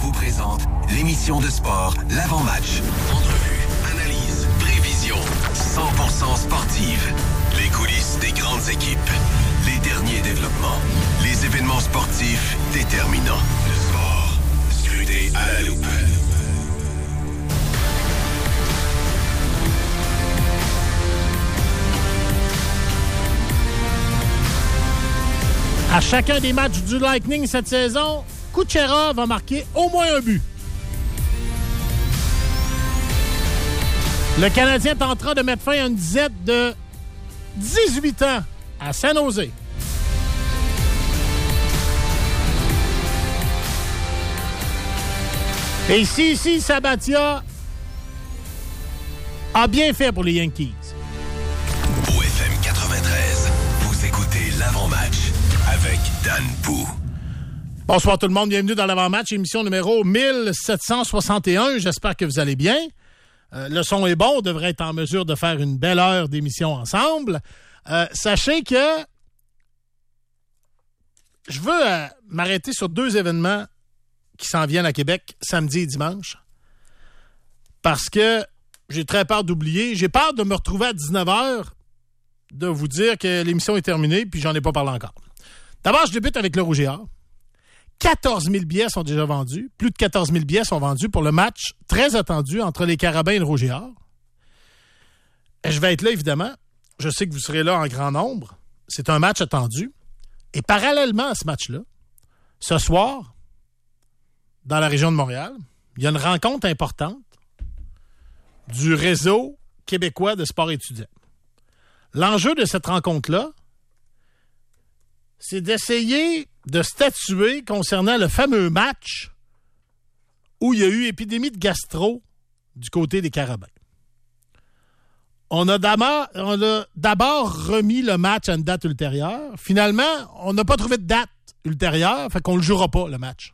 vous présente l'émission de sport L'Avant-Match. Entrevue, analyse, prévision, 100% sportive. Les coulisses des grandes équipes. Les derniers développements. Les événements sportifs déterminants. Le sport scruté à la loupe. À chacun des matchs du Lightning cette saison, Kucherov va marquer au moins un but. Le Canadien tentera de mettre fin à une disette de 18 ans à San Jose. Et ici, Sabathia a bien fait pour les Yankees. Au FM 93, vous écoutez l'Avant-Match avec Dan Pou. Bonsoir tout le monde, bienvenue dans l'Avant-Match, émission numéro 1761. J'espère que vous allez bien. Le son est bon, on devrait être en mesure de faire une belle heure d'émission ensemble. Sachez que je veux m'arrêter sur deux événements qui s'en viennent à Québec, samedi et dimanche, parce que j'ai très peur d'oublier. J'ai peur de me retrouver à 19h, de vous dire que l'émission est terminée, puis j'en ai pas parlé encore. D'abord, je débute avec le Rouge et Or. 14 000 billets sont déjà vendus. Plus de 14 000 billets sont vendus pour le match très attendu entre les Carabins et le Rouge et Or. Et je vais être là, évidemment. Je sais que vous serez là en grand nombre. C'est un match attendu. Et parallèlement à ce match-là, ce soir, dans la région de Montréal, il y a une rencontre importante du réseau québécois de sport étudiant. L'enjeu de cette rencontre-là, c'est d'essayer de statuer concernant le fameux match où il y a eu épidémie de gastro du côté des Carabins. On a d'abord remis le match à une date ultérieure. Finalement, on n'a pas trouvé de date ultérieure, fait qu'on ne le jouera pas, le match.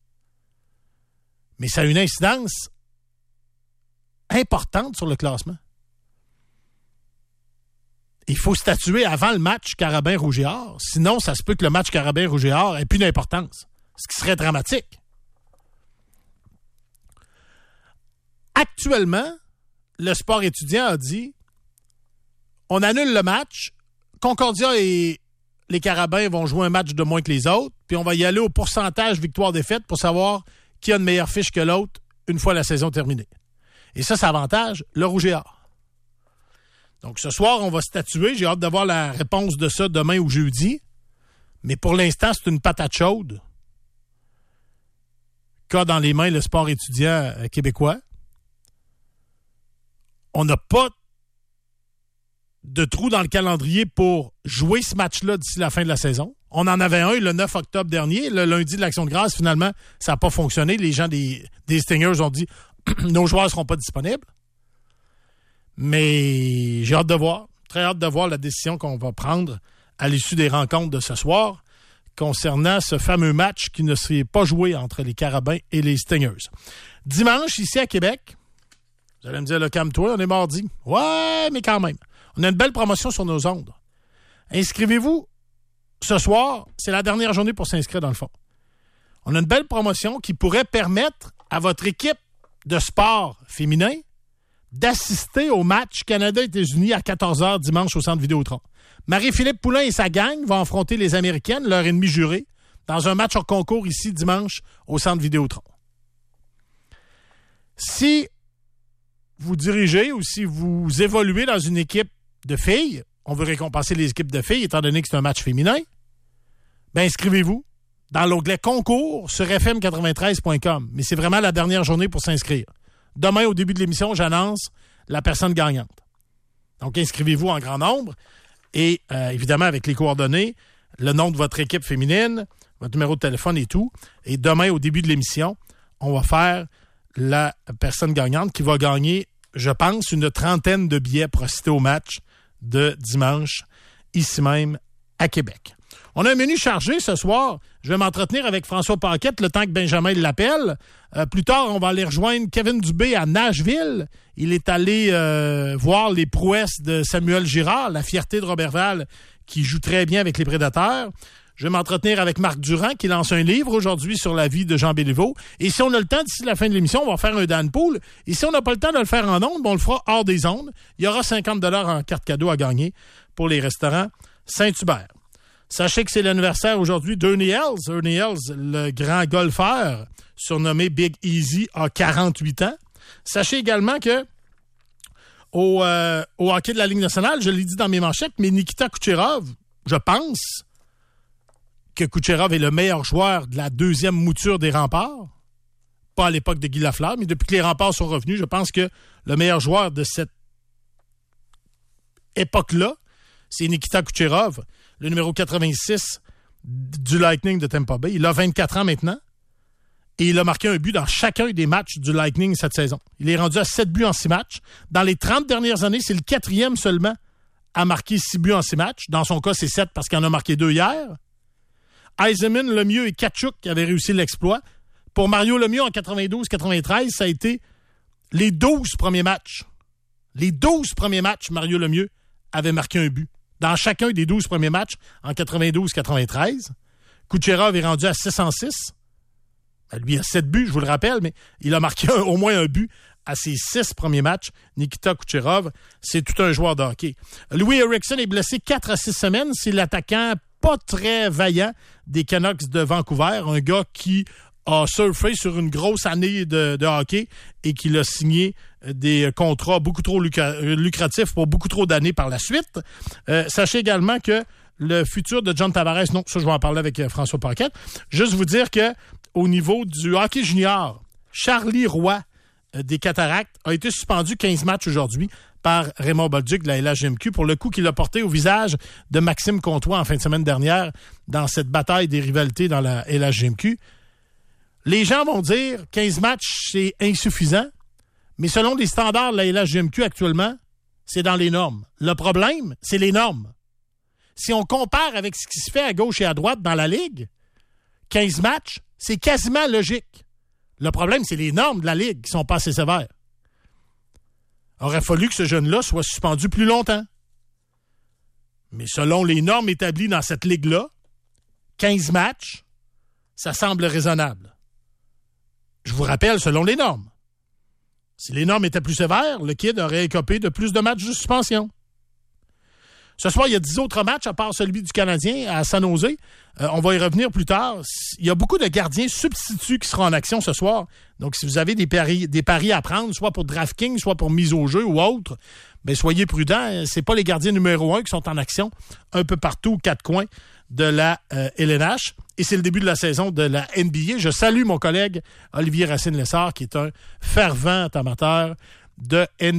Mais ça a une incidence importante sur le classement. Il faut statuer avant le match Carabin-Rouge et Or. Sinon, ça se peut que le match Carabin-Rouge et Or ait plus d'importance. Ce qui serait dramatique. Actuellement, le sport étudiant a dit on annule le match. Concordia et les Carabins vont jouer un match de moins que les autres. Puis on va y aller au pourcentage victoire-défaite pour savoir qui a une meilleure fiche que l'autre une fois la saison terminée. Et ça avantage le Rouge et Or. Donc, ce soir, on va statuer. J'ai hâte d'avoir la réponse de ça demain ou jeudi. Mais pour l'instant, c'est une patate chaude qu'a dans les mains le sport étudiant québécois. On n'a pas de trou dans le calendrier pour jouer ce match-là d'ici la fin de la saison. On en avait un le 9 octobre dernier, le lundi de l'Action de grâce. Finalement, ça n'a pas fonctionné. Les gens des Stingers ont dit « Nos joueurs ne seront pas disponibles ». Mais j'ai hâte de voir, très hâte de voir la décision qu'on va prendre à l'issue des rencontres de ce soir concernant ce fameux match qui ne serait pas joué entre les Carabins et les Stingers. Dimanche, ici à Québec, vous allez me dire, calme-toi, on est mardi. Ouais, mais quand même. On a une belle promotion sur nos ondes. Inscrivez-vous ce soir. C'est la dernière journée pour s'inscrire dans le fond. On a une belle promotion qui pourrait permettre à votre équipe de sport féminin d'assister au match Canada-États-Unis à 14h dimanche au Centre Vidéotron. Marie-Philippe Poulain et sa gang vont affronter les Américaines, leur ennemi juré, dans un match hors concours ici dimanche au Centre Vidéotron. Si vous dirigez ou si vous évoluez dans une équipe de filles, on veut récompenser les équipes de filles étant donné que c'est un match féminin, bien inscrivez-vous dans l'onglet concours sur fm93.com. Mais c'est vraiment la dernière journée pour s'inscrire. Demain, au début de l'émission, j'annonce la personne gagnante. Donc, inscrivez-vous en grand nombre et évidemment avec les coordonnées, le nom de votre équipe féminine, votre numéro de téléphone et tout. Et demain, au début de l'émission, on va faire la personne gagnante qui va gagner, je pense, une 30aine de billets pour assister au match de dimanche, ici même à Québec. On a un menu chargé ce soir. Je vais m'entretenir avec François Paquette le temps que Benjamin l'appelle. Plus tard, on va aller rejoindre Kevin Dubé à Nashville. Il est allé voir les prouesses de Samuel Girard, la fierté de Robertval, qui joue très bien avec les Prédateurs. Je vais m'entretenir avec Marc Durand qui lance un livre aujourd'hui sur la vie de Jean Béliveau. Et si on a le temps, d'ici la fin de l'émission, on va faire un Dan Pool. Et si on n'a pas le temps de le faire en ondes, on le fera hors des ondes. Il y aura 50 $ en carte cadeau à gagner pour les restaurants Saint-Hubert. Sachez que c'est l'anniversaire aujourd'hui d'Ernie Els. Ernie Els, le grand golfeur, surnommé Big Easy, a 48 ans. Sachez également que au hockey de la Ligue nationale, je l'ai dit dans mes manchettes, mais Nikita Kucherov, je pense que Kucherov est le meilleur joueur de la deuxième mouture des Remparts. Pas à l'époque de Guy Lafleur, mais depuis que les Remparts sont revenus, je pense que le meilleur joueur de cette époque-là, c'est Nikita Kucherov, le numéro 86 du Lightning de Tampa Bay. Il a 24 ans maintenant et il a marqué un but dans chacun des matchs du Lightning cette saison. Il est rendu à 7 buts en 6 matchs. Dans les 30 dernières années, c'est le 4e seulement à marquer 6 buts en 6 matchs. Dans son cas, c'est 7 parce qu'il en a marqué 2 hier. Yzerman, Lemieux et Tkachuk qui avaient réussi l'exploit. Pour Mario Lemieux, en 92-93, ça a été les 12 premiers matchs. Les 12 premiers matchs, Mario Lemieux avait marqué un but. Dans chacun des 12 premiers matchs, en 92-93, Kucherov est rendu à 6-6. Lui a 7 buts, je vous le rappelle, mais il a marqué au moins un but à ses 6 premiers matchs. Nikita Kucherov, c'est tout un joueur de hockey. Louis Eriksson est blessé 4 à 6 semaines. C'est l'attaquant pas très vaillant des Canucks de Vancouver, un gars qui a surfé sur une grosse année de hockey et qui a signé des contrats beaucoup trop lucratifs pour beaucoup trop d'années par la suite. Sachez également que le futur de John Tavares, non, ça je vais en parler avec François Paquette. Juste vous dire que au niveau du hockey junior, Charlie Roy des Cataractes a été suspendu 15 matchs aujourd'hui par Raymond Bolduc de la LHJMQ pour le coup qu'il a porté au visage de Maxime Comtois en fin de semaine dernière dans cette bataille des rivalités dans la LHJMQ. Les gens vont dire 15 matchs, c'est insuffisant, mais selon les standards de la LHJMQ actuellement, c'est dans les normes. Le problème, c'est les normes. Si on compare avec ce qui se fait à gauche et à droite dans la Ligue, 15 matchs, c'est quasiment logique. Le problème, c'est les normes de la Ligue qui sont pas assez sévères. Aurait fallu que ce jeune-là soit suspendu plus longtemps. Mais selon les normes établies dans cette Ligue-là, 15 matchs, ça semble raisonnable. Je vous rappelle, selon les normes. Si les normes étaient plus sévères, le kid aurait écopé de plus de matchs de suspension. Ce soir, il y a 10 autres matchs, à part celui du Canadien à San Jose. On va y revenir plus tard. Il y a beaucoup de gardiens substituts qui seront en action ce soir. Donc, si vous avez des paris à prendre, soit pour DraftKings, soit pour mise au jeu ou autre, bien, soyez prudents. C'est pas les gardiens numéro 1 qui sont en action un peu partout aux 4 coins de la LNH. Et c'est le début de la saison de la NBA. Je salue mon collègue Olivier Racine-Lessard, qui est un fervent amateur de NBA.